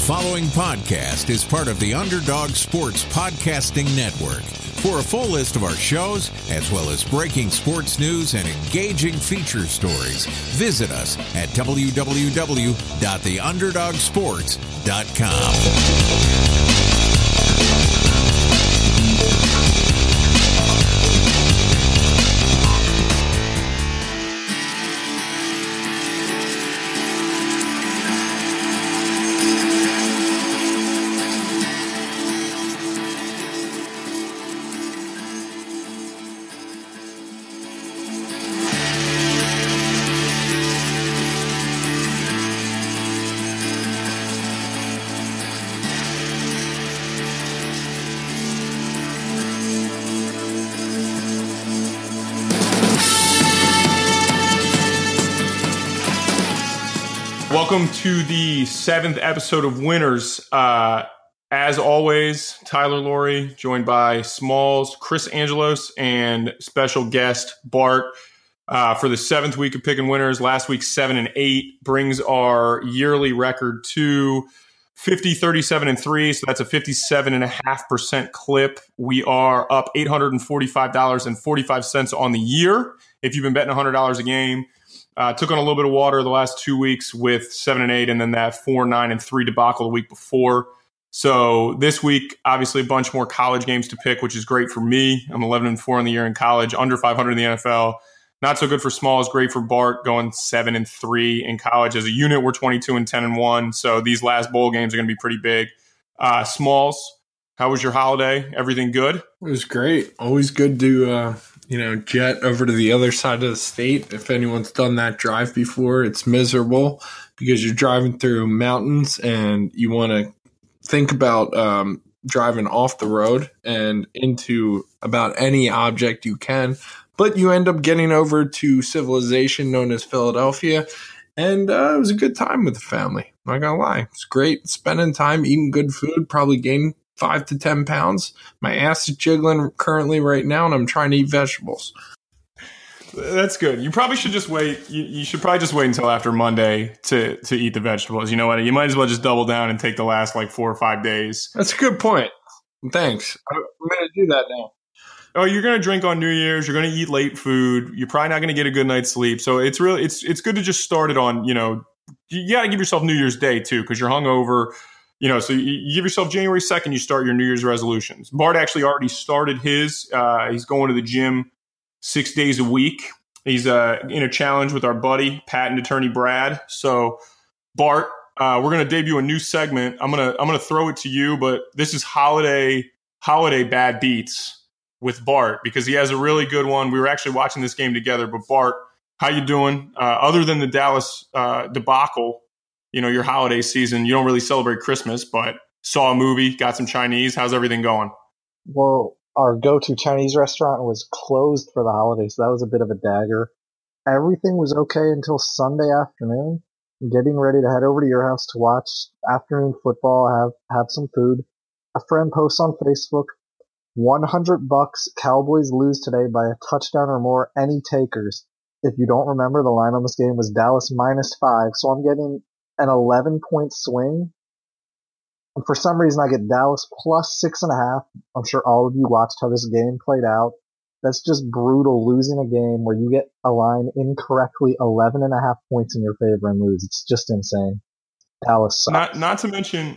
following podcast is part of the Underdog Sports Podcasting Network. For a full list of our shows, as well as breaking sports news and engaging feature stories, visit us at www.theunderdogsports.com. Welcome to the 7th episode of Winners. As always, Tyler Laurie, joined by Smalls, Chris Angelos, and special guest Bart for the 7th week of Picking Winners. Last week, 7-8 brings our yearly record to 50, 37, and 3. So that's a 57.5% clip. We are up $845.45 on the year. If you've been betting $100 a game. Took on a little bit of water the last 2 weeks with 7-8, and then that 4, 9, and 3 debacle the week before. So this week, obviously, a bunch more college games to pick, which is great for me. I'm 11-4 in the year in college, under 500 in the NFL. Not so good for Smalls. Great for Bart, going 7-3 in college. As a unit, we're 22-10-1. So these last bowl games are going to be pretty big. Smalls, how was your holiday? Everything good? It was great. Always good to jet over to the other side of the state. If anyone's done that drive before, it's miserable because you're driving through mountains and you want to think about driving off the road and into about any object you can. But you end up getting over to civilization known as Philadelphia. And it was a good time with the family. Not going to lie. It's great spending time eating good food, probably gained 5 to 10 pounds. My ass is jiggling currently right now, and I'm trying to eat vegetables. That's good. You probably should just wait. You should probably just wait until after Monday to eat the vegetables. You know what? You might as well just double down and take the last 4 or 5 days. That's a good point. Thanks. I'm going to do that now. Oh, you're going to drink on New Year's. You're going to eat late food. You're probably not going to get a good night's sleep. So it's really it's good to just start it on. You got to give yourself New Year's Day too, because you're hungover. So you give yourself January 2nd, you start your New Year's resolutions. Bart actually already started his. He's going to the gym 6 days a week. He's in a challenge with our buddy, patent attorney Brad. So, Bart, we're going to debut a new segment. I'm gonna throw it to you, but this is holiday bad beats with Bart because he has a really good one. We were actually watching this game together. But Bart, how you doing? Other than the Dallas debacle. Your holiday season, you don't really celebrate Christmas, but saw a movie, got some Chinese. How's everything going? Well, our go-to Chinese restaurant was closed for the holidays, so that was a bit of a dagger. Everything was okay until Sunday afternoon. Getting ready to head over to your house to watch afternoon football, have some food. A friend posts on Facebook, $100 Cowboys lose today by a touchdown or more, any takers. If you don't remember, the line on this game was Dallas -5, so I'm getting an 11-point swing. And for some reason, I get Dallas plus 6.5. I'm sure all of you watched how this game played out. That's just brutal, losing a game where you get a line incorrectly 11.5 points in your favor and lose. It's just insane. Dallas sucks. Not to mention,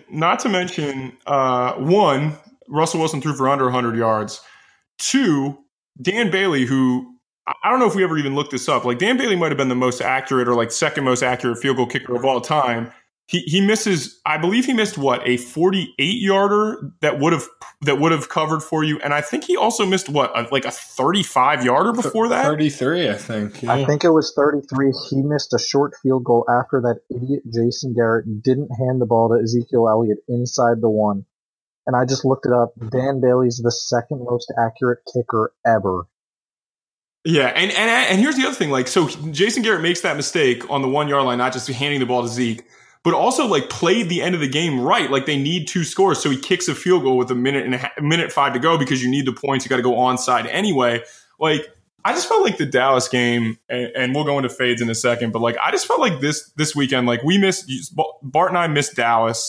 one, Russell Wilson threw for under 100 yards. Two, Dan Bailey, who I don't know if we ever even looked this up. Dan Bailey might have been the most accurate or second most accurate field goal kicker of all time. He misses, I believe he missed a 48-yarder that would have covered for you. And I think he also missed a 35-yarder before that? 33, I think. Yeah. I think it was 33. He missed a short field goal after that idiot Jason Garrett didn't hand the ball to Ezekiel Elliott inside the 1. And I just looked it up. Dan Bailey's the second most accurate kicker ever. Yeah, and here's the other thing. So Jason Garrett makes that mistake on the 1 yard line, not just handing the ball to Zeke, but also played the end of the game right. They need 2 scores, so he kicks a field goal with a minute 5 to go because you need the points. You got to go onside anyway. I just felt like the Dallas game, and we'll go into fades in a second, but I just felt like this weekend, we missed, Bart and I missed Dallas.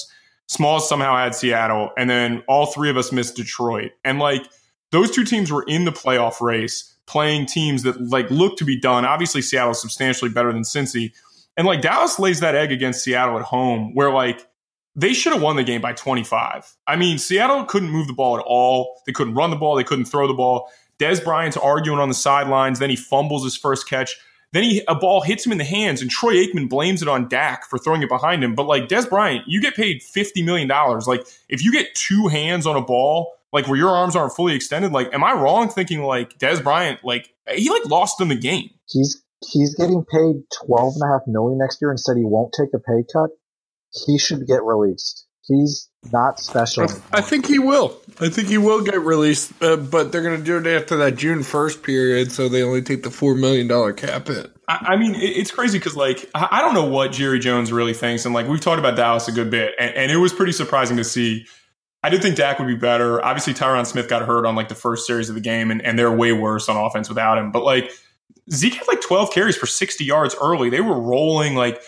Smalls somehow had Seattle, and then all three of us missed Detroit. And like those two teams were in the playoff race, playing teams that like look to be done. Obviously, Seattle is substantially better than Cincy. And like Dallas lays that egg against Seattle at home, where like they should have won the game by 25. I mean, Seattle couldn't move the ball at all. They couldn't run the ball. They couldn't throw the ball. Des Bryant's arguing on the sidelines. Then he fumbles his first catch. Then a ball hits him in the hands, and Troy Aikman blames it on Dak for throwing it behind him. But like Des Bryant, you get paid $50 million. Like if you get two hands on a ball, like where your arms aren't fully extended, like am I wrong thinking like Des Bryant, like he like lost them the game? He's getting paid $12.5 million next year and said he won't take a pay cut. He should get released. He's not special. I think he will. I think he will get released, but they're going to do it after that June 1st period, so they only take the $4 million cap hit. I mean, it's crazy because, like, I don't know what Jerry Jones really thinks. And, like, we've talked about Dallas a good bit, and it was pretty surprising to see. I did think Dak would be better. Obviously, Tyron Smith got hurt on, like, the first series of the game, and they're way worse on offense without him. But, like, Zeke had, like, 12 carries for 60 yards early. They were rolling, like,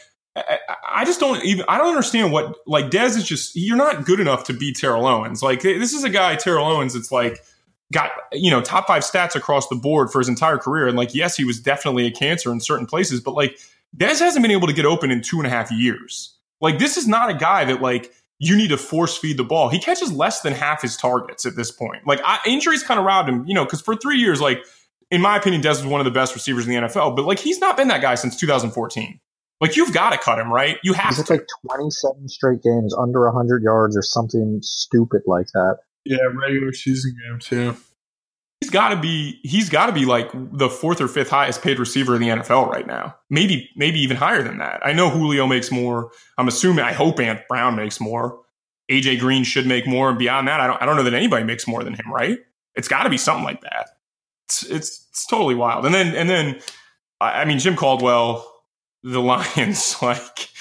I don't understand what, like, Dez is just, you're not good enough to beat Terrell Owens. Like, this is a guy, Terrell Owens, that's like, got, top 5 stats across the board for his entire career. And like, yes, he was definitely a cancer in certain places, but like, Dez hasn't been able to get open in 2.5 years. Like, this is not a guy that like, you need to force feed the ball. He catches less than half his targets at this point. Like, injuries kind of robbed him, because for 3 years, like, in my opinion, Dez was one of the best receivers in the NFL, but like, he's not been that guy since 2014. Like, you've got to cut him, right? You have to. Like 27 straight games under 100 yards or something stupid like that. Yeah, regular season game too. He's got to be like the 4th or 5th highest paid receiver in the NFL right now. Maybe even higher than that. I know Julio makes more. I hope Ant Brown makes more. AJ Green should make more. And beyond that, I don't know that anybody makes more than him, right? It's got to be something like that. It's totally wild. And then I mean, Jim Caldwell, the Lions, like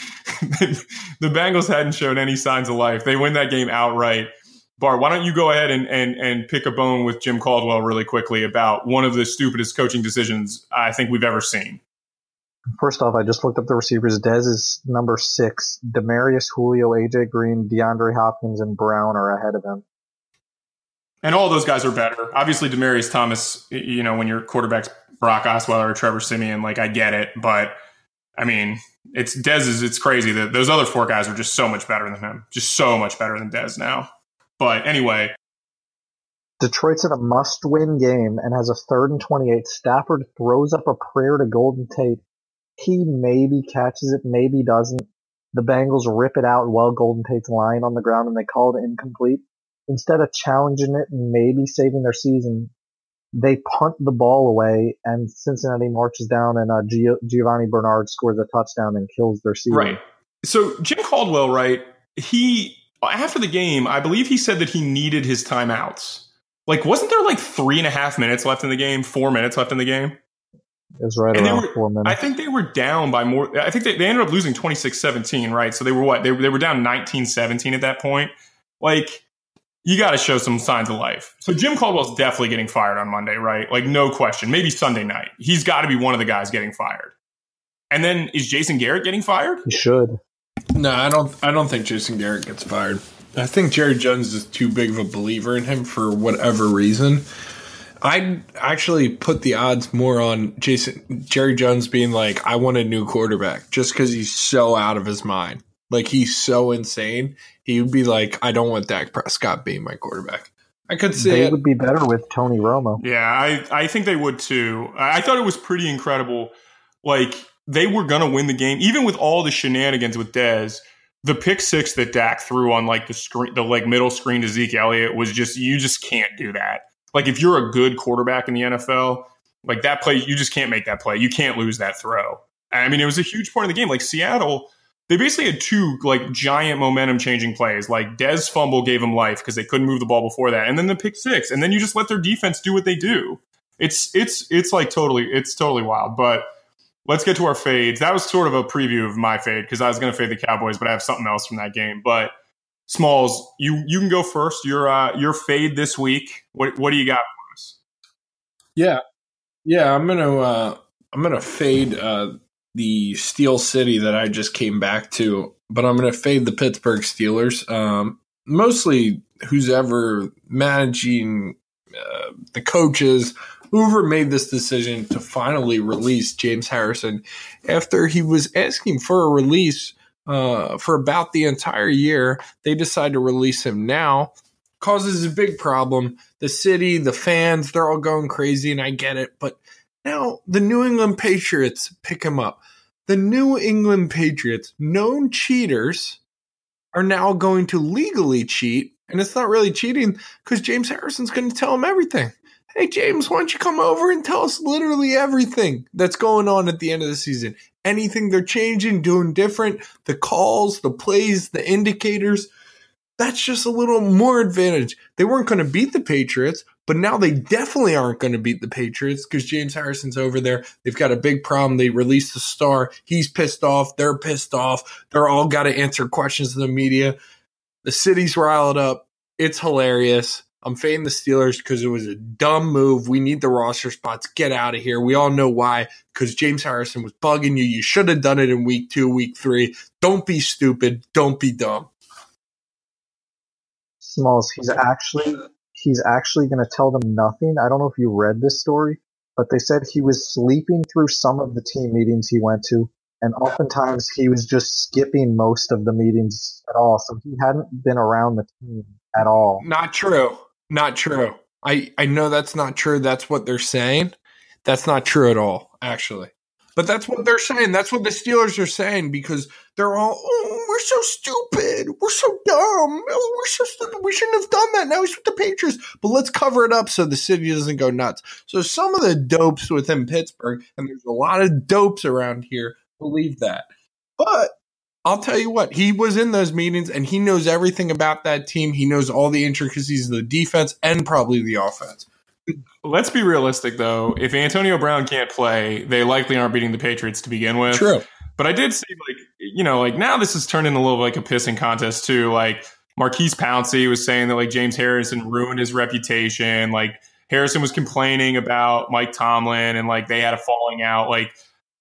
the Bengals hadn't shown any signs of life. They win that game outright. Bart, why don't you go ahead and pick a bone with Jim Caldwell really quickly about one of the stupidest coaching decisions I think we've ever seen. First off, I just looked up the receivers. Dez is number 6. Demarius, Julio, AJ Green, DeAndre Hopkins, and Brown are ahead of him. And all those guys are better. Obviously, Demaryius Thomas, when your quarterback's Brock Osweiler or Trevor Siemian, like, I get it. But, I mean, it's crazy that those other 4 guys are just so much better than him. Just so much better than Dez now. But anyway. Detroit's in a must-win game and has a 3rd and 28. Stafford throws up a prayer to Golden Tate. He maybe catches it, maybe doesn't. The Bengals rip it out while Golden Tate's lying on the ground and they call it incomplete. Instead of challenging it and maybe saving their season, they punt the ball away and Cincinnati marches down and Giovanni Bernard scores a touchdown and kills their season. Right. So Jim Caldwell, right, after the game, I believe he said that he needed his timeouts. Like, wasn't there like 3.5 minutes left in the game, 4 minutes left in the game? It was right around 4 minutes. I think they were down by more. I think they ended up losing 26-17, right? So they were what? They were down 19-17 at that point. Like, you got to show some signs of life. So Jim Caldwell's definitely getting fired on Monday, right? Like, no question. Maybe Sunday night. He's got to be one of the guys getting fired. And then is Jason Garrett getting fired? He should. No, I don't think Jason Garrett gets fired. I think Jerry Jones is too big of a believer in him for whatever reason. I'd actually put the odds more on Jerry Jones being like, I want a new quarterback, just because he's so out of his mind. Like, he's so insane. He would be like, I don't want Dak Prescott being my quarterback. I could see they would be better with Tony Romo. Yeah, I think they would too. I thought it was pretty incredible. Like, they were going to win the game, even with all the shenanigans with Dez. The pick 6 that Dak threw on like the like middle screen to Zeke Elliott was just, you just can't do that. Like, if you're a good quarterback in the NFL, like that play, you just can't make that play. You can't lose that throw. I mean, it was a huge point of the game. Like, Seattle, they basically had 2 like giant momentum changing plays. Like, Dez fumble gave them life because they couldn't move the ball before that, and then the pick 6, and then you just let their defense do what they do. It's like totally wild. But let's get to our fades. That was sort of a preview of my fade because I was going to fade the Cowboys, but I have something else from that game. But Smalls, you can go first. Your fade this week. What do you got for us? Yeah. I'm gonna fade the Steel City that I just came back to, but I'm going to fade the Pittsburgh Steelers. Mostly who's ever managing the coaches, whoever made this decision to finally release James Harrison after he was asking for a release for about the entire year. They decide to release him now. Causes a big problem. The city, the fans, they're all going crazy, and I get it. But now the New England Patriots pick him up. The New England Patriots, known cheaters, are now going to legally cheat. And it's not really cheating because James Harrison's going to tell them everything. Hey, James, why don't you come over and tell us literally everything that's going on at the end of the season? Anything they're changing, doing different, the calls, the plays, the indicators. That's just a little more advantage. They weren't going to beat the Patriots, but now they definitely aren't going to beat the Patriots because James Harrison's over there. They've got a big problem. They released the star. He's pissed off. They're pissed off. They're all got to answer questions to the media. The city's riled up. It's hilarious. I'm fading the Steelers because it was a dumb move. We need the roster spots. Get out of here. We all know why, because James Harrison was bugging you. You should have done it in week 2, week 3. Don't be stupid. Don't be dumb. Smalls, he's actually going to tell them nothing. I don't know if you read this story, but they said he was sleeping through some of the team meetings he went to, and oftentimes he was just skipping most of the meetings at all, so he hadn't been around the team at all. Not true. Not true. I know that's not true. That's what they're saying. That's not true at all, actually. But that's what they're saying. That's what the Steelers are saying because they're all, oh, we're so stupid. We're so dumb. Oh, we're so stupid. We shouldn't have done that. Now he's with the Patriots. But let's cover it up so the city doesn't go nuts. So some of the dopes within Pittsburgh, and there's a lot of dopes around here, believe that. But I'll tell you what, he was in those meetings and he knows everything about that team. He knows all the intricacies of the defense and probably the offense. Let's be realistic, though. If Antonio Brown can't play, they likely aren't beating the Patriots to begin with. True. But I did see, now this has turned into a little like a pissing contest, too. Like, Marquise Pouncey was saying that, like, James Harrison ruined his reputation. Like, Harrison was complaining about Mike Tomlin and, like, they had a falling out. Like,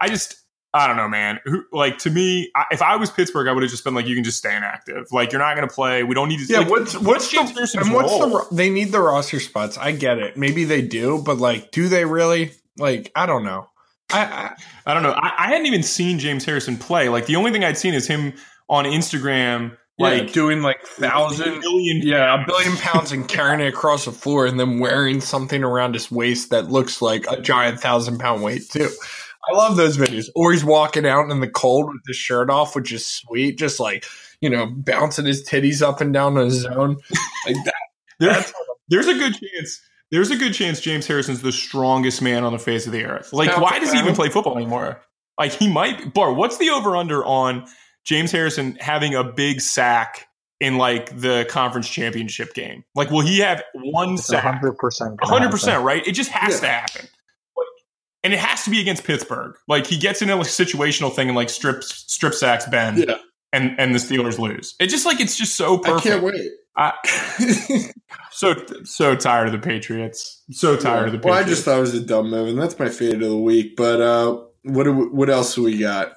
I don't know, man. To me, if I was Pittsburgh, I would have just been like, you can just stay inactive. Like, you're not going to play. We don't need to. Yeah, like, what's James Harrison's role? They need the roster spots. I get it. Maybe they do, but like, do they really? Like, I don't know. I don't know. I hadn't even seen James Harrison play. Like, the only thing I'd seen is him on Instagram, like doing like a billion pounds and carrying it across the floor, and then wearing something around his waist that looks like a giant 1,000-pound weight too. I love those videos. Or he's walking out in the cold with his shirt off, which is sweet. Just like, bouncing his titties up and down on his zone. Like that. There's a good chance. There's a good chance James Harrison's the strongest man on the face of the earth. Like, why does he even play football anymore? Like, he might. Bart, what's the over-under on James Harrison having a big sack in, like, the conference championship game? Like, will he have one sack? 100%. 100%, right? It just has to happen. And it has to be against Pittsburgh. Like, he gets into a situational thing and, like, strip sacks Ben, and the Steelers lose. It's just so perfect. I can't wait. So tired of the Patriots. So tired of the Patriots. Well, I just thought it was a dumb move, and that's my fade of the week. But what else do we got?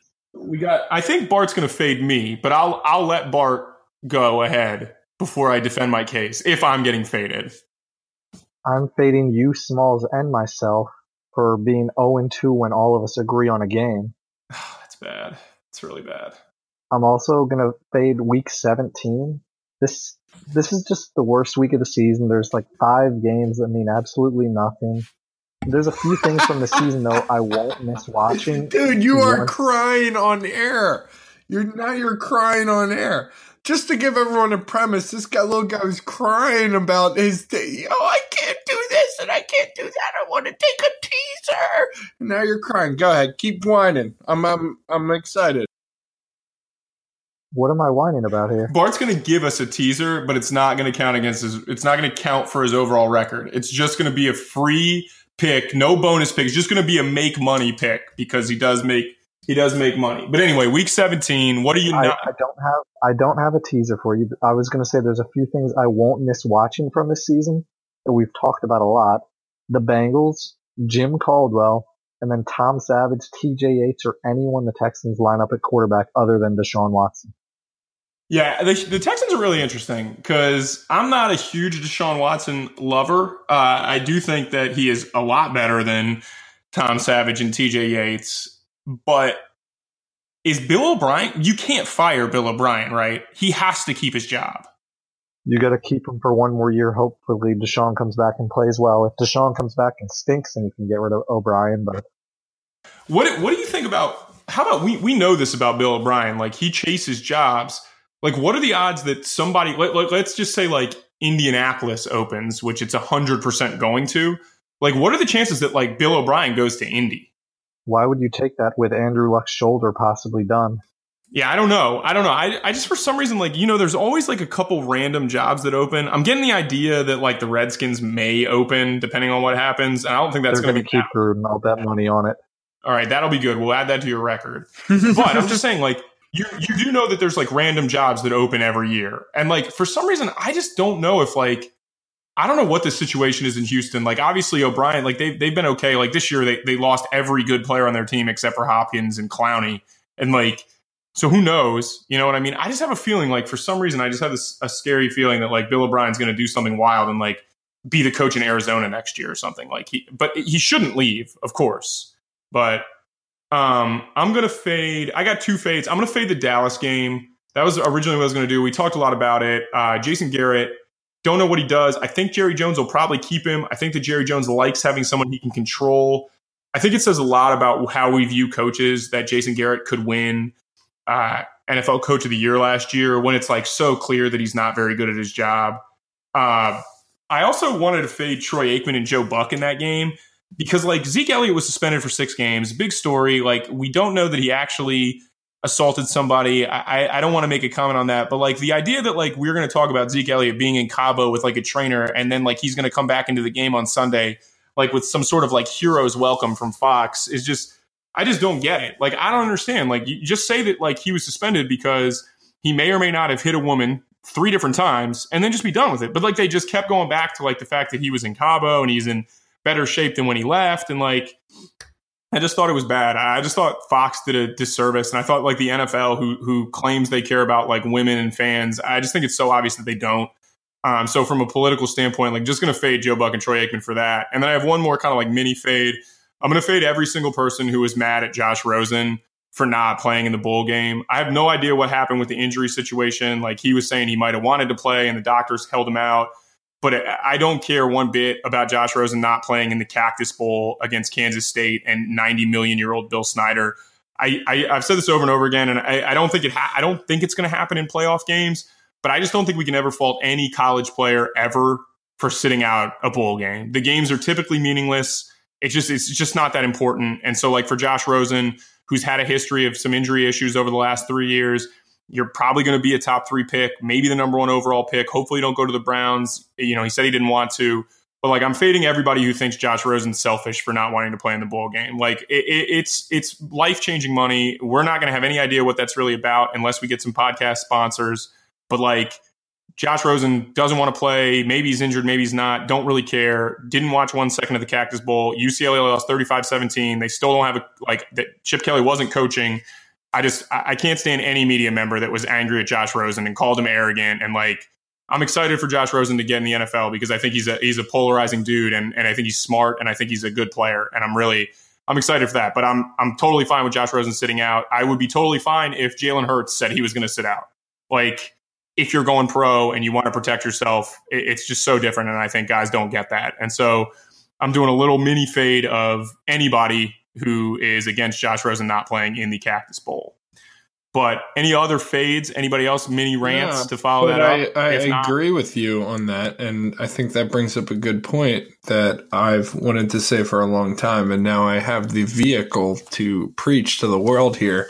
I think Bart's going to fade me, but I'll let Bart go ahead before I defend my case if I'm getting faded. I'm fading you, Smalls, and myself for being 0-2 when all of us agree on a game. That's bad. It's really bad. I'm also going to fade week 17. This is just the worst week of the season. There's like 5 games that mean absolutely nothing. There's a few things from the season, though, I won't miss watching. Dude, you are crying on air. You're crying on air. Just to give everyone a premise, this little guy was crying about his day. Oh, I can't do this and I can't do that. I want to take a teaser. And now you're crying. Go ahead, keep whining. I'm excited. What am I whining about here? Bart's going to give us a teaser, but it's not going to count it's not going to count for his overall record. It's just going to be a free pick, no bonus pick. It's just going to be a make money pick because he does make money. But anyway, week 17, what are you not? I don't have a teaser for you. I was going to say there's a few things I won't miss watching from this season that we've talked about a lot. The Bengals, Jim Caldwell, and then Tom Savage, TJ Yates, or anyone the Texans line up at quarterback other than Deshaun Watson. Yeah, the Texans are really interesting because I'm not a huge Deshaun Watson lover. I do think that he is a lot better than Tom Savage and TJ Yates, but is Bill O'Brien? You can't fire Bill O'Brien, right? He has to keep his job. You got to keep him for one more year. Hopefully Deshaun comes back and plays well. If Deshaun comes back and stinks, then you can get rid of O'Brien. But what do you think about, how about we know this about Bill O'Brien, like he chases jobs. Like, what are the odds that somebody, let's just say like Indianapolis opens, which it's 100% going to, like, what are the chances that like Bill O'Brien goes to Indy? Why would you take that with Andrew Luck's shoulder possibly done? Yeah, I don't know. I just, for some reason, like, you know, there's always like a couple random jobs that open. I'm getting the idea that like the Redskins may open depending on what happens. And I don't think that's going to be keep Gruden. I'll bet money on it. All right, that'll be good. We'll add that to your record. But I'm just saying, like, you do know that there's like random jobs that open every year. And like, for some reason, I just don't know if like, I don't know what the situation is in Houston. Like, obviously O'Brien, like they've been okay. Like this year, they lost every good player on their team except for Hopkins and Clowney. And like, so who knows? You know what I mean? I just have a feeling like for some reason, I just have a scary feeling that like Bill O'Brien's going to do something wild and like be the coach in Arizona next year or something. Like but he shouldn't leave, of course. But I'm going to fade. I got two fades. I'm going to fade the Dallas game. That was originally what I was going to do. We talked a lot about it. Jason Garrett, don't know what he does. I think Jerry Jones will probably keep him. I think that Jerry Jones likes having someone he can control. I think it says a lot about how we view coaches that Jason Garrett could win NFL Coach of the Year last year when it's like so clear that he's not very good at his job. I also wanted to fade Troy Aikman and Joe Buck in that game. Because like Zeke Elliott was suspended for 6 games, big story. Like we don't know that he actually assaulted somebody. I don't want to make a comment on that, but like the idea that like we're going to talk about Zeke Elliott being in Cabo with like a trainer and then like he's going to come back into the game on Sunday, like with some sort of like hero's welcome from Fox is just, I just don't get it. Like, I don't understand. Like you just say that like he was suspended because he may or may not have hit a woman 3 different times and then just be done with it. But like they just kept going back to like the fact that he was in Cabo and he's in better shape than when he left. And like, I just thought it was bad. I just thought Fox did a disservice. And I thought like the NFL who claims they care about like women and fans, I just think it's so obvious that they don't. So from a political standpoint, like just going to fade Joe Buck and Troy Aikman for that. And then I have one more kind of like mini fade. I'm going to fade every single person who was mad at Josh Rosen for not playing in the bowl game. I have no idea what happened with the injury situation. Like he was saying he might have wanted to play and the doctors held him out. But I don't care one bit about Josh Rosen not playing in the Cactus Bowl against Kansas State and 90-million-year-old Bill Snyder. I've said this over and over again, and I don't think I don't think it's going to happen in playoff games. But I just don't think we can ever fault any college player ever for sitting out a bowl game. The games are typically meaningless. It's just not that important. And so, like for Josh Rosen, who's had a history of some injury issues over the last 3 years. You're probably going to be a top 3 pick, maybe the number 1 overall pick. Hopefully you don't go to the Browns. You know, he said he didn't want to. But like I'm fading everybody who thinks Josh Rosen's selfish for not wanting to play in the bowl game. Like it's life-changing money. We're not going to have any idea what that's really about unless we get some podcast sponsors. But like Josh Rosen doesn't want to play. Maybe he's injured, maybe he's not. Don't really care. Didn't watch 1 second of the Cactus Bowl. UCLA lost 35-17. They still don't have Chip Kelly wasn't coaching. I can't stand any media member that was angry at Josh Rosen and called him arrogant. And like, I'm excited for Josh Rosen to get in the NFL because I think he's a polarizing dude and I think he's smart and I think he's a good player. And I'm excited for that, but I'm totally fine with Josh Rosen sitting out. I would be totally fine if Jalen Hurts said he was going to sit out. Like if you're going pro and you want to protect yourself, it's just so different. And I think guys don't get that. And so I'm doing a little mini fade of anybody who is against Josh Rosen not playing in the Cactus Bowl. But any other fades, anybody else, mini rants to follow that up? I agree with you on that. And I think that brings up a good point that I've wanted to say for a long time. And now I have the vehicle to preach to the world here.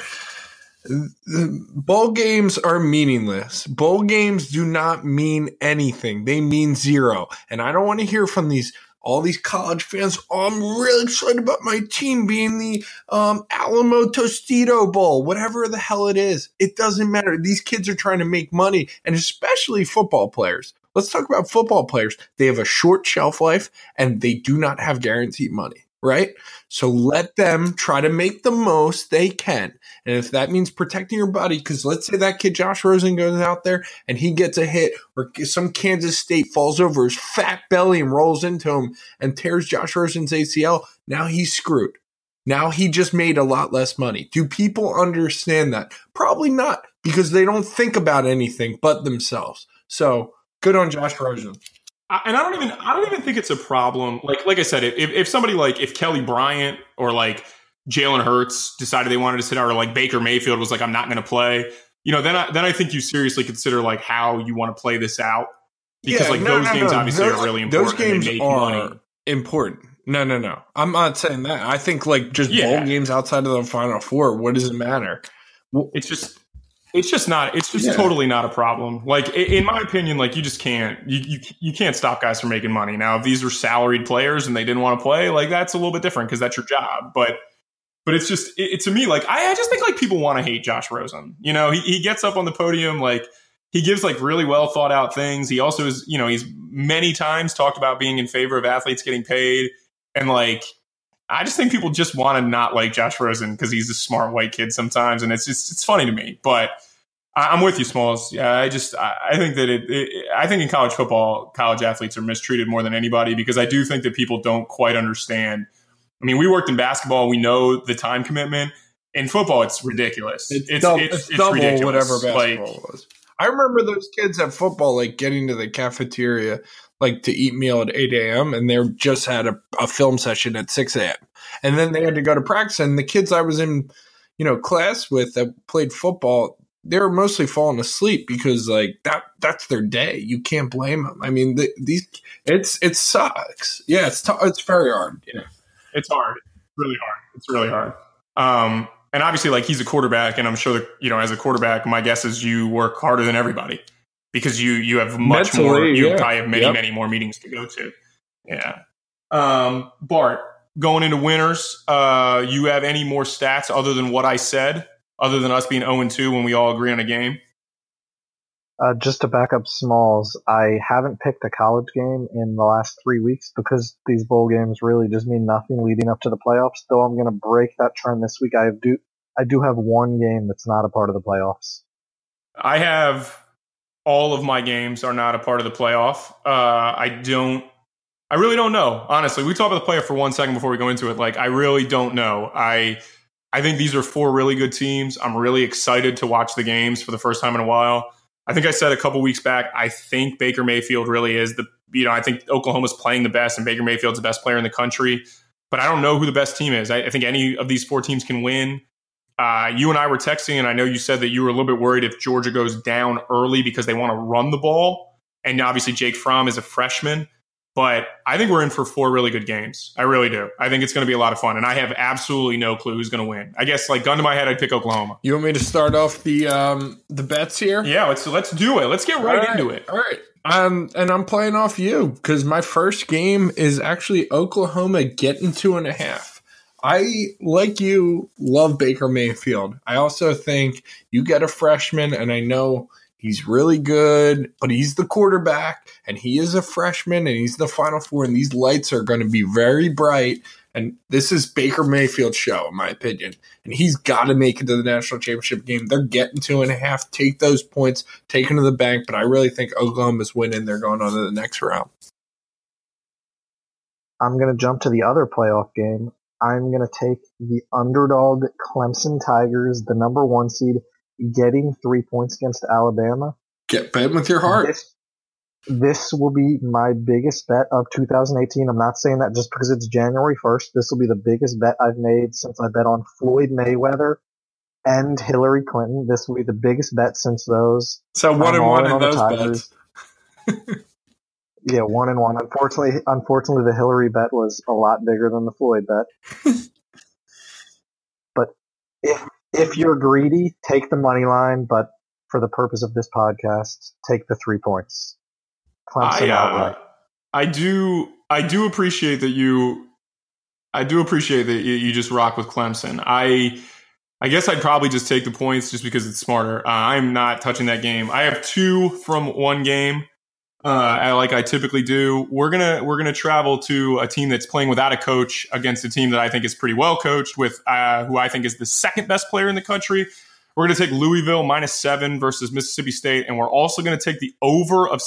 Bowl games are meaningless. Bowl games do not mean anything. They mean zero. And I don't want to hear from all these college fans, I'm really excited about my team being the Alamo Tostito Bowl, whatever the hell it is. It doesn't matter. These kids are trying to make money, and especially football players. Let's talk about football players. They have a short shelf life, and they do not have guaranteed money, right? So let them try to make the most they can. And if that means protecting your body, because let's say that kid Josh Rosen goes out there and he gets a hit, or some Kansas State falls over his fat belly and rolls into him and tears Josh Rosen's ACL, now he's screwed. Now he just made a lot less money. Do people understand that? Probably not, because they don't think about anything but themselves. So good on Josh Rosen. And I don't even think it's a problem. Like I said, if somebody if Kelly Bryant or like Jalen Hurts decided they wanted to sit out, or like Baker Mayfield was like, I'm not going to play, then I think you seriously consider like how you want to play this out, because those games obviously are really important. Those games are important. No. I'm not saying that. I think bowl games outside of the Final Four, what does it matter? It's just totally not a problem. Like, in my opinion, like, you just can't, you can't stop guys from making money. Now, if these were salaried players and they didn't want to play, like, that's a little bit different because that's your job. But it's just, to me, like, I just think like people want to hate Josh Rosen. He gets up on the podium, like, he gives like really well thought out things. He also is, he's many times talked about being in favor of athletes getting paid. And like, I just think people just want to not like Josh Rosen because he's a smart white kid sometimes, and it's funny to me. But I'm with you, Smalls. Yeah, I think that I think in college football, college athletes are mistreated more than anybody, because I do think that people don't quite understand. I mean, we worked in basketball, we know the time commitment. In football, it's ridiculous. It's double ridiculous. Whatever basketball was. I remember those kids at football, like, getting to the cafeteria, like, to eat meal at 8 a.m., and they just had a film session at 6 a.m. And then they had to go to practice, and the kids I was in, class with that played football, they were mostly falling asleep because, like, that's their day. You can't blame them. I mean, it sucks. Yeah, it's very hard. It's hard. It's really hard. And obviously, like, he's a quarterback, and I'm sure that, as a quarterback, my guess is you work harder than everybody because you have much mentally, more. You yeah. probably have many more meetings to go to. Yeah. Bart, going into winners, you have any more stats other than what I said, other than us being 0-2 when we all agree on a game? Just to back up Smalls, I haven't picked a college game in the last 3 weeks because these bowl games really just mean nothing leading up to the playoffs. Though I'm going to break that trend this week. I do have one game that's not a part of the playoffs. I have all of my games are not a part of the playoff. I really don't know. Honestly, we talk about the playoff for 1 second before we go into it. Like, I really don't know. I think these are 4 really good teams. I'm really excited to watch the games for the first time in a while. I think I said a couple weeks back, I think Baker Mayfield really is I think Oklahoma's playing the best and Baker Mayfield's the best player in the country, but I don't know who the best team is. I think any of these 4 teams can win. You and I were texting, and I know you said that you were a little bit worried if Georgia goes down early because they want to run the ball. And obviously Jake Fromm is a freshman, but I think we're in for 4 really good games. I really do. I think it's going to be a lot of fun, and I have absolutely no clue who's going to win. I guess, like, gun to my head, I'd pick Oklahoma. You want me to start off the bets here? Yeah, let's do it. Let's get right into it. All right. And I'm playing off you because my first game is actually Oklahoma getting 2.5. I, like you, love Baker Mayfield. I also think you get a freshman, and I know he's really good, but he's the quarterback, and he is a freshman, and he's the Final Four, and these lights are going to be very bright, and this is Baker Mayfield's show, in my opinion, and he's got to make it to the national championship game. They're getting 2.5. Take those points, take them to the bank, but I really think Oklahoma's winning. They're going on to the next round. I'm going to jump to the other playoff game. I'm going to take the underdog Clemson Tigers, the number 1 seed, getting 3 points against Alabama. Get bet with your heart. This will be my biggest bet of 2018. I'm not saying that just because it's January 1st. This will be the biggest bet I've made since I bet on Floyd Mayweather and Hillary Clinton. This will be the biggest bet since those. So 1-1 in those bets. Yeah, 1-1. Unfortunately, the Hillary bet was a lot bigger than the Floyd bet. But if you're greedy, take the money line. But for the purpose of this podcast, take the 3 points. Clemson outright. I do appreciate that you. I do appreciate that you just rock with Clemson. I guess I'd probably just take the points just because it's smarter. I'm not touching that game. I have 2 from one game. like I typically do. We're gonna travel to a team that's playing without a coach against a team that I think is pretty well coached with who I think is the second best player in the country. We're going to take Louisville -7 versus Mississippi State, and we're also going to take the over of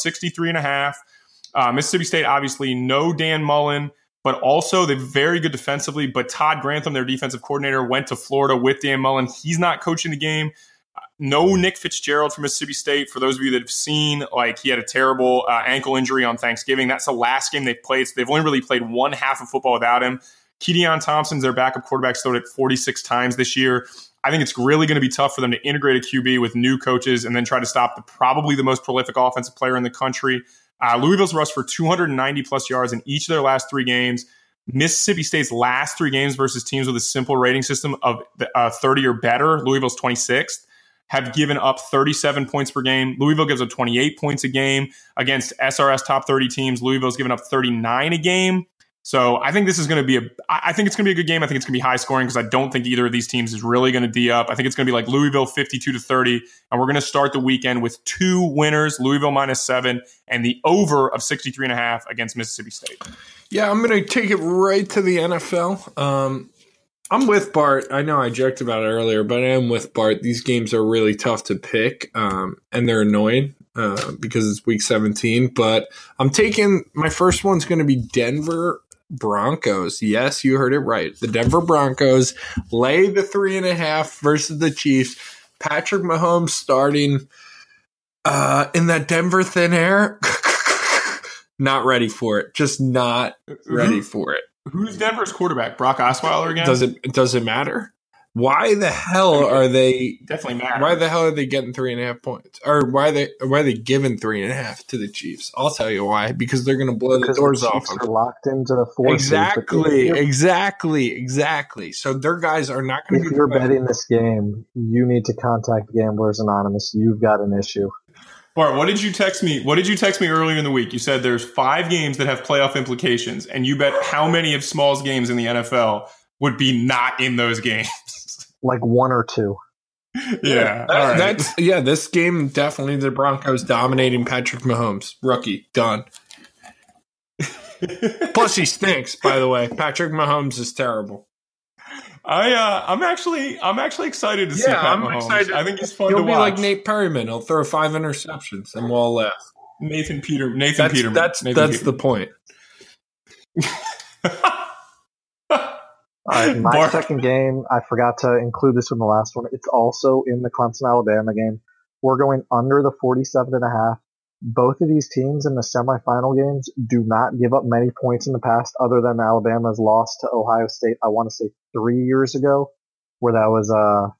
63.5. Mississippi State, obviously, no Dan Mullen, but also they're very good defensively. But Todd Grantham, their defensive coordinator, went to Florida with Dan Mullen. He's not coaching the game. No Nick Fitzgerald from Mississippi State. For those of you that have seen, like, he had a terrible ankle injury on Thanksgiving. That's the last game they've played. So they've only really played one half of football without him. Kedeon Thompson's their backup quarterback, started 46 times this year. I think it's really going to be tough for them to integrate a QB with new coaches and then try to stop probably the most prolific offensive player in the country. Louisville's rushed for 290-plus yards in each of their last 3 games. Mississippi State's last 3 games versus teams with a simple rating system of 30 or better, Louisville's 26th, have given up 37 points per game. Louisville gives up 28 points a game. Against SRS top 30 teams, Louisville's given up 39 a game. So I think this is going to be I think it's going to be a good game. I think it's going to be high scoring because I don't think either of these teams is really going to D up. I think it's going to be like Louisville 52-30, and we're going to start the weekend with 2 winners, Louisville -7, and the over of 63.5 against Mississippi State. Yeah, I'm going to take it right to the NFL. I'm with Bart. I know I joked about it earlier, but I am with Bart. These games are really tough to pick, and they're annoying because it's week 17. But I'm taking my first one's going to be Denver Broncos. Yes, you heard it right. The Denver Broncos lay the 3.5 versus the Chiefs. Patrick Mahomes starting in that Denver thin air. Not ready for it. Just not ready for it. Who's Denver's quarterback? Brock Osweiler again? Does it matter? Why the hell are they definitely matter? Why the hell are they getting 3.5 points? Or why are they giving 3.5 to the Chiefs? I'll tell you why. Because they're going to blow the doors off them. Are locked into the 4. Exactly. So their guys are not going to. If you're betting this game, you need to contact Gamblers Anonymous. You've got an issue. Bart, what did you text me? What did you text me earlier in the week? You said there's 5 games that have playoff implications, and you bet how many of Small's games in the NFL would be not in those games. Like 1 or 2. Yeah. All right. This game definitely the Broncos dominating Patrick Mahomes. Rookie. Done. Plus he stinks, by the way. Patrick Mahomes is terrible. I'm actually excited to see Pat Mahomes. Excited. I think he's fun to watch. He'll be like Nate Perryman. He'll throw 5 interceptions and we'll all laugh. Nathan Peterman. That's the point. All right, my second game, I forgot to include this in the last one. It's also in the Clemson-Alabama game. We're going under the 47.5. Both of these teams in the semifinal games do not give up many points in the past other than Alabama's loss to Ohio State, I want to say 3 years ago, where that was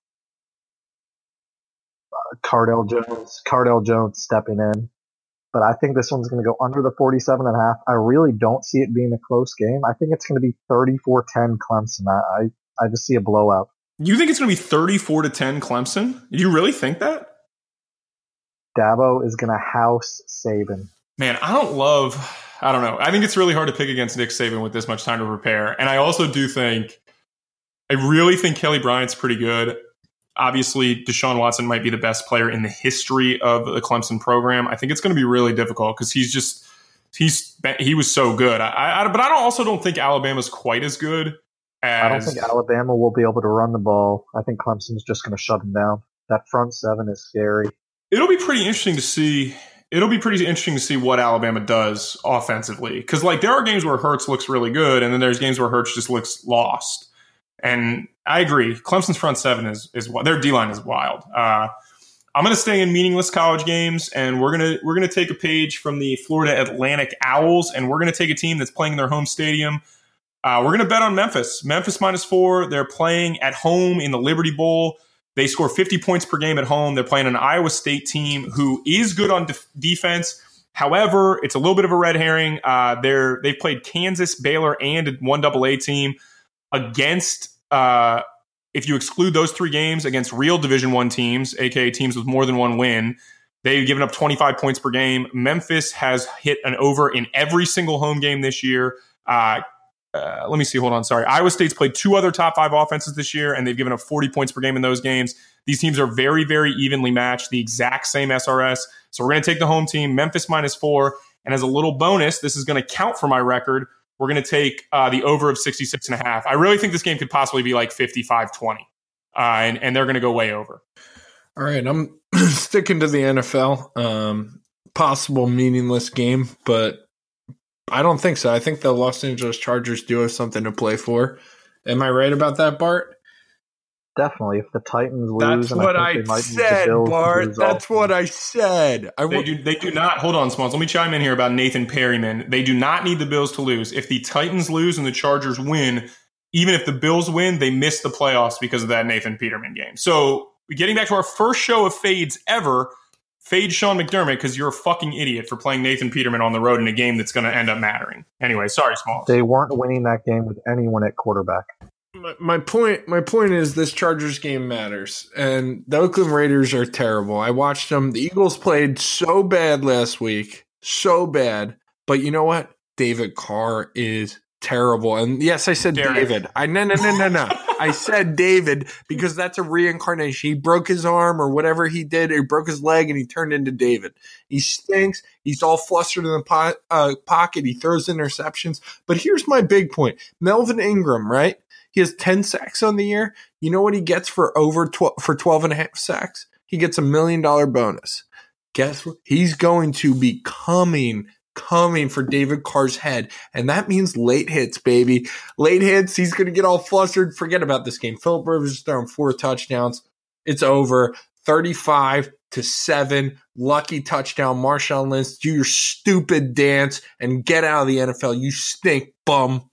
Cardell Jones stepping in. But I think this one's going to go under the 47.5. I really don't see it being a close game. I think it's going to be 34-10 Clemson. I just see a blowout. You think it's going to be 34-10 Clemson? Do you really think that? Dabo is going to house Saban. Man, I don't know. I think it's really hard to pick against Nick Saban with this much time to prepare. And I also I really think Kelly Bryant's pretty good. Obviously, Deshaun Watson might be the best player in the history of the Clemson program. I think it's going to be really difficult because he was so good. But I also don't think Alabama's quite as good as. I don't think Alabama will be able to run the ball. I think Clemson's just going to shut them down. That front 7 is scary. It'll be pretty interesting to see. It'll be pretty interesting to see what Alabama does offensively because, like, there are games where Hurts looks really good, and then there's games where Hurts just looks lost. And I agree. Clemson's front 7 is their D-line is wild. I'm going to stay in meaningless college games, and we're gonna take a page from the Florida Atlantic Owls, and we're going to take a team that's playing in their home stadium. We're going to bet on Memphis. Memphis -4. They're playing at home in the Liberty Bowl. They score 50 points per game at home. They're playing an Iowa State team who is good on defense. However, it's a little bit of a red herring. They've played Kansas, Baylor, and one AA team against, if you exclude those 3 games, against real Division I teams, aka teams with more than 1 win. They've given up 25 points per game. Memphis has hit an over in every single home game this year. Let me see. Hold on. Sorry. Iowa State's played 2 other top 5 offenses this year, and they've given up 40 points per game in those games. These teams are very, very evenly matched, the exact same SRS. So we're going to take the home team, Memphis -4. And as a little bonus, this is going to count for my record. We're going to take the over of 66.5. I really think this game could possibly be like 55-20. And they're going to go way over. All right, I'm sticking to the NFL. Possible meaningless game, but I don't think so. I think the Los Angeles Chargers do have something to play for. Am I right about that, Bart? Definitely. If the Titans lose, that's what I said, Bart. That's what I said. They do not. Hold on, Smalls. Let me chime in here about Nathan Perryman. They do not need the Bills to lose. If the Titans lose and the Chargers win, even if the Bills win, they miss the playoffs because of that Nathan Peterman game. So getting back to our first show of fades ever, fade Sean McDermott because you're a fucking idiot for playing Nathan Peterman on the road in a game that's going to end up mattering. Anyway, sorry, Smalls. They weren't winning that game with anyone at quarterback. My point is this Chargers game matters, and the Oakland Raiders are terrible. I watched them. The Eagles played so bad last week, so bad. But you know what? David Carr is terrible. And yes, I said David. No. I said David because that's a reincarnation. He broke his arm or whatever he did. He broke his leg and he turned into David. He stinks. He's all flustered in the pocket. He throws interceptions. But here's my big point. Melvin Ingram, right? He has 10 sacks on the year. You know what he gets for 12 and a half sacks? He gets $1 million bonus. Guess what? He's going to be coming for David Carr's head. And that means late hits, baby. Late hits. He's going to get all flustered. Forget about this game. Phillip Rivers is throwing 4 touchdowns. It's over. 35-7. Lucky touchdown. Marshawn Lynch, do your stupid dance and get out of the NFL. You stink, bum.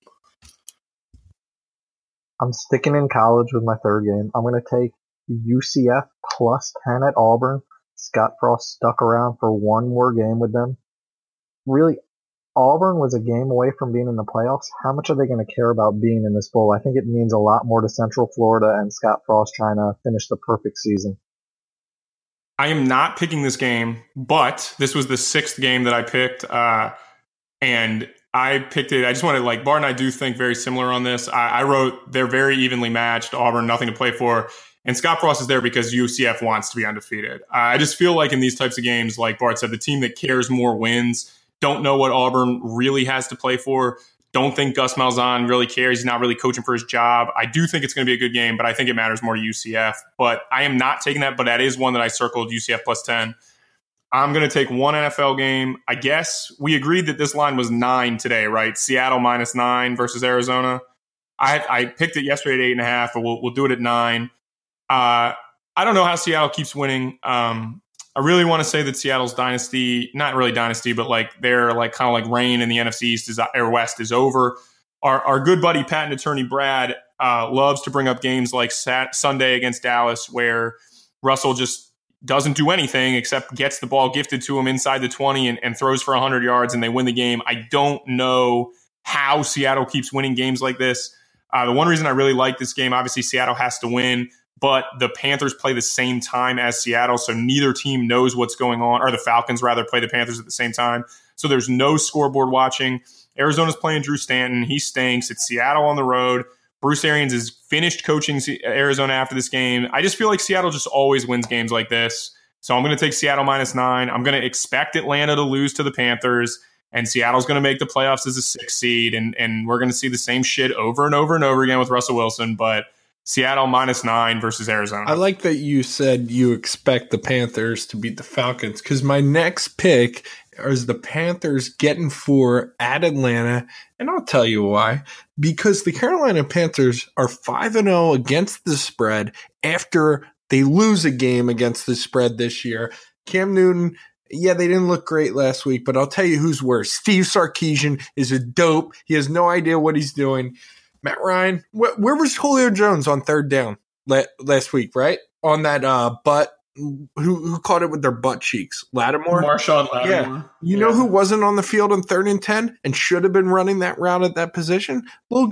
I'm sticking in college with my third game. I'm going to take UCF plus 10 at Auburn. Scott Frost stuck around for one more game with them. Really, Auburn was a game away from being in the playoffs. How much are they going to care about being in this bowl? I think it means a lot more to Central Florida and Scott Frost trying to finish the perfect season. I am not picking this game, but this was the 6th game that I picked, and I picked it. I just wanted, like, Bart and I do think very similar on this. I wrote they're very evenly matched. Auburn, nothing to play for. And Scott Frost is there because UCF wants to be undefeated. I just feel like in these types of games, like Bart said, the team that cares more wins. Don't know what Auburn really has to play for. Don't think Gus Malzahn really cares. He's not really coaching for his job. I do think it's going to be a good game, but I think it matters more to UCF. But I am not taking that, but that is one that I circled, UCF plus 10. I'm going to take one NFL game. I guess we agreed that this line was 9 today, right? Seattle minus 9 versus Arizona. I picked it yesterday at 8.5, but we'll do it at 9. I don't know how Seattle keeps winning. I really want to say that Seattle's dynasty, not really dynasty, but like they're like kind of like reign in the NFC East or West is over. Our good buddy patent attorney Brad loves to bring up games like Sunday against Dallas where Russell just doesn't do anything except gets the ball gifted to him inside the 20 and throws for 100 yards and they win the game. I don't know how Seattle keeps winning games like this. The one reason I really like this game, obviously Seattle has to win, but the Panthers play the same time as Seattle, so neither team knows what's going on, or the Falcons rather play the Panthers at the same time. So there's no scoreboard watching. Arizona's playing Drew Stanton. He stinks. It's Seattle on the road. Bruce Arians is finished coaching Arizona after this game. I just feel like Seattle just always wins games like this. So I'm going to take Seattle minus 9. I'm going to expect Atlanta to lose to the Panthers, and Seattle's going to make the playoffs as a 6th seed, and we're going to see the same shit over and over and over again with Russell Wilson, but Seattle minus 9 versus Arizona. I like that you said you expect the Panthers to beat the Falcons because my next pick is the Panthers getting 4 at Atlanta, and I'll tell you why. Because the Carolina Panthers are 5-0 against the spread after they lose a game against the spread this year. Cam Newton, yeah, they didn't look great last week, but I'll tell you who's worse. Steve Sarkisian is a dope. He has no idea what he's doing. Matt Ryan, where was Julio Jones on 3rd down last week, right? On that butt, who caught it with their butt cheeks? Lattimore? Marshawn Lattimore. Yeah. You know who wasn't on the field on 3rd and 10 and should have been running that route at that position? Little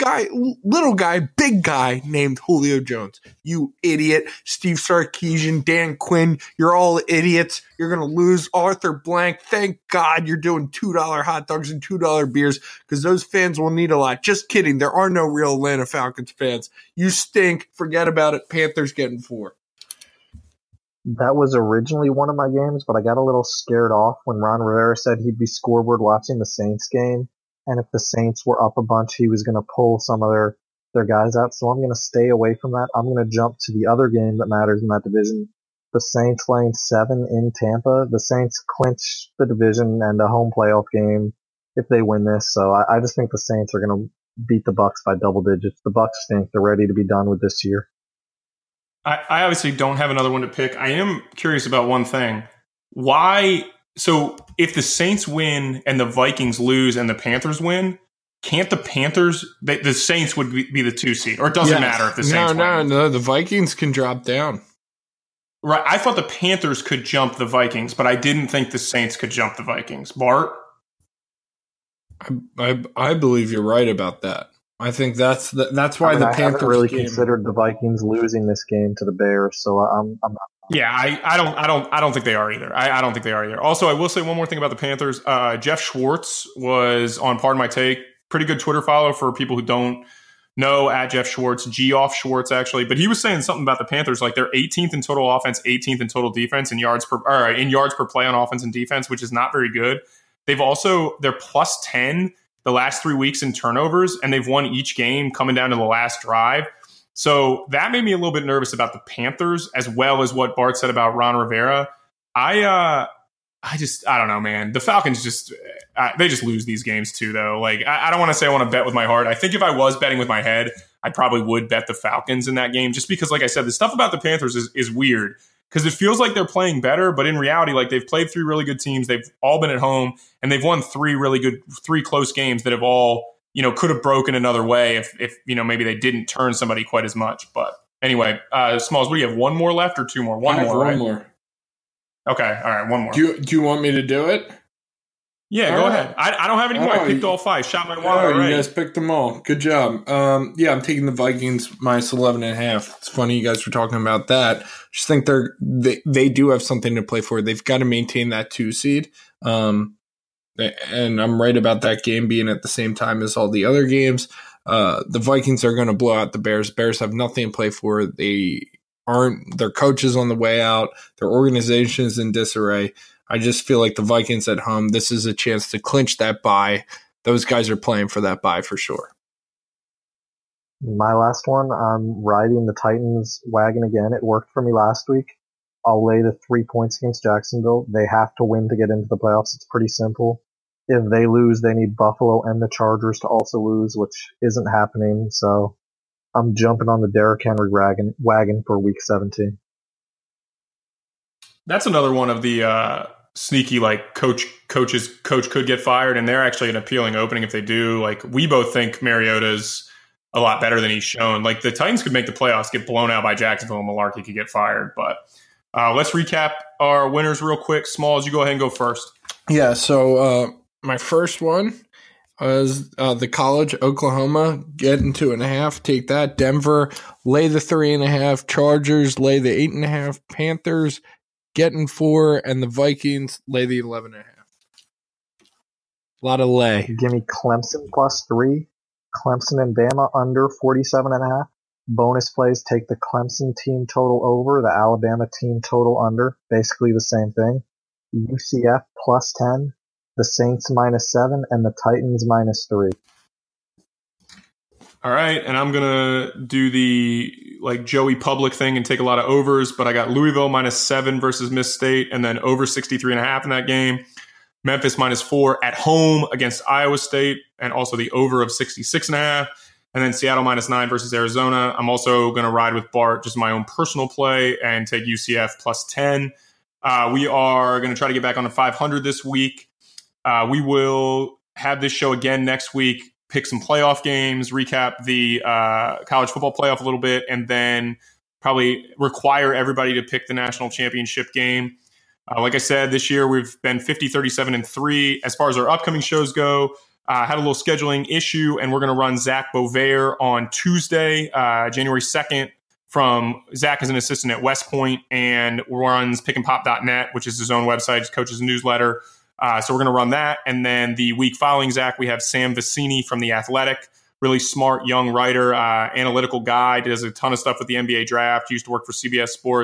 guy, big guy named Julio Jones. You idiot. Steve Sarkisian, Dan Quinn, you're all idiots. You're going to lose Arthur Blank. Thank God you're doing $2 hot dogs and $2 beers because those fans will need a lot. Just kidding. There are no real Atlanta Falcons fans. You stink. Forget about it. Panthers getting 4. That was originally one of my games, but I got a little scared off when Ron Rivera said he'd be scoreboard watching the Saints game, and if the Saints were up a bunch, he was going to pull some of their guys out. So I'm going to stay away from that. I'm going to jump to the other game that matters in that division. The Saints laying 7 in Tampa. The Saints clinch the division and a home playoff game if they win this. So I just think the Saints are going to beat the Bucs by double digits. The Bucs think they're ready to be done with this year. I obviously don't have another one to pick. I am curious about one thing. Why? So if the Saints win and the Vikings lose and the Panthers win, can't the Panthers, the Saints would be the 2 seed? Or it doesn't matter if the Saints win? No. The Vikings can drop down. Right. I thought the Panthers could jump the Vikings, but I didn't think the Saints could jump the Vikings. Bart? I believe you're right about that. I think that's why the Panthers I haven't really considered the Vikings losing this game to the Bears, so I'm not. Yeah, I don't think they are either. I don't think they are either. Also, I will say one more thing about the Panthers. Jeff Schwartz was on Pardon My Take. Pretty good Twitter follow for people who don't know, at Jeff Schwartz, Geoff Schwartz actually. But he was saying something about the Panthers, like they're 18th in total offense, 18th in total defense, in yards per play on offense and defense, which is not very good. They're plus 10 the last 3 weeks in turnovers, and they've won each game coming down to the last drive. So that made me a little bit nervous about the Panthers, as well as what Bart said about Ron Rivera. I don't know, man. The Falcons they just lose these games too, though. Like, I don't want to say I want to bet with my heart. I think if I was betting with my head, I probably would bet the Falcons in that game, just because, like I said, the stuff about the Panthers is weird. Because it feels like they're playing better, but in reality, like, they've played 3 really good teams. They've all been at home, and they've won 3 close games that have all, could have broken another way if maybe they didn't turn somebody quite as much. But anyway, Smalls, what do you have? 1 more left or 2 more? One more. Okay, all right, 1 more. Do you want me to do it? Yeah, go ahead. I don't have any more. I picked all 5. Shot my water. You guys picked them all. Good job. I'm taking the Vikings minus 11.5. It's funny you guys were talking about that. Just think they do have something to play for. They've got to maintain that 2 seed. And I'm right about that game being at the same time as all the other games. The Vikings are going to blow out the Bears. Bears have nothing to play for. Their coaches on the way out. Their organization is in disarray. I just feel like the Vikings at home, this is a chance to clinch that bye. Those guys are playing for that bye for sure. My last one, I'm riding the Titans wagon again. It worked for me last week. I'll lay the 3 points against Jacksonville. They have to win to get into the playoffs. It's pretty simple. If they lose, they need Buffalo and the Chargers to also lose, which isn't happening. So I'm jumping on the Derrick Henry wagon for week 17. That's another one of the sneaky, like, coach could get fired, and they're actually an appealing opening if they do. Like, we both think Mariota's a lot better than he's shown. Like, the Titans could make the playoffs, get blown out by Jacksonville, and Malarkey could get fired. But let's recap our winners real quick. Smalls, you go ahead and go first. Yeah, so my first one was the college, Oklahoma, getting 2.5. Take that. Denver, lay the 3.5. Chargers, lay the 8.5. Panthers, getting 4, and the Vikings lay the 11.5. A lot of lay. Give me Clemson plus 3. Clemson and Bama under 47.5. Bonus plays, take the Clemson team total over, the Alabama team total under. Basically the same thing. UCF plus 10. The Saints minus 7, and the Titans minus 3. All right, and I'm going to do the Joey Public thing and take a lot of overs, but I got Louisville minus 7 versus Miss State, and then over 63.5 in that game. Memphis minus 4 at home against Iowa State, and also the over of 66.5. And then Seattle minus 9 versus Arizona. I'm also going to ride with Bart, just my own personal play, and take UCF plus 10. We are going to try to get back on the 500 this week. We will have this show again next week, pick some playoff games, recap the college football playoff a little bit, and then probably require everybody to pick the national championship game. Like I said, this year we've been 50, 37, and 3. As far as our upcoming shows go, had a little scheduling issue, and we're going to run Zach Beauvair on Tuesday, January 2nd. Zach is an assistant at West Point and runs pickandpop.net, which is his own website, his coach's newsletter. So we're going to run that. And then the week following Zach, we have Sam Vecini from The Athletic, really smart young writer, analytical guy, does a ton of stuff with the NBA draft, used to work for CBS Sports.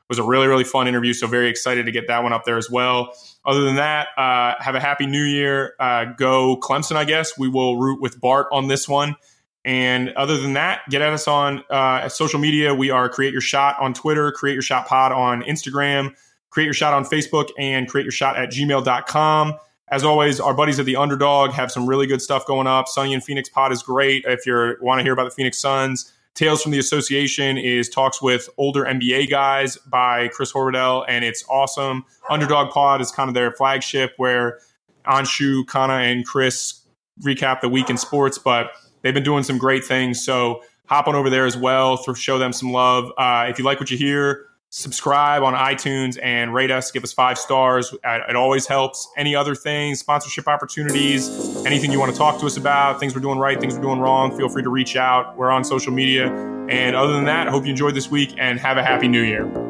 was a really, really fun interview. So very excited to get that one up there as well. Other than that, have a happy new year. Go Clemson, I guess. We will root with Bart on this one. And other than that, get at us on social media. We are Create Your Shot on Twitter, Create Your Shot Pod on Instagram, Create Your Shot on Facebook, and createyourshot@gmail.com. As always, our buddies at The Underdog have some really good stuff going up. Sunny and Phoenix Pod is great if you want to hear about the Phoenix Suns. Tales from the Association is talks with older NBA guys by Chris Horverdell, and it's awesome. Underdog Pod is kind of their flagship where Anshu, Kana, and Chris recap the week in sports, but they've been doing some great things. So hop on over there as well to show them some love. If you like what you hear, subscribe on iTunes and rate us. Give us 5 stars. It always helps. Any other things, sponsorship opportunities, anything you want to talk to us about, things we're doing right, things we're doing wrong, feel free to reach out. We're on social media. And other than that, I hope you enjoyed this week and have a happy new year.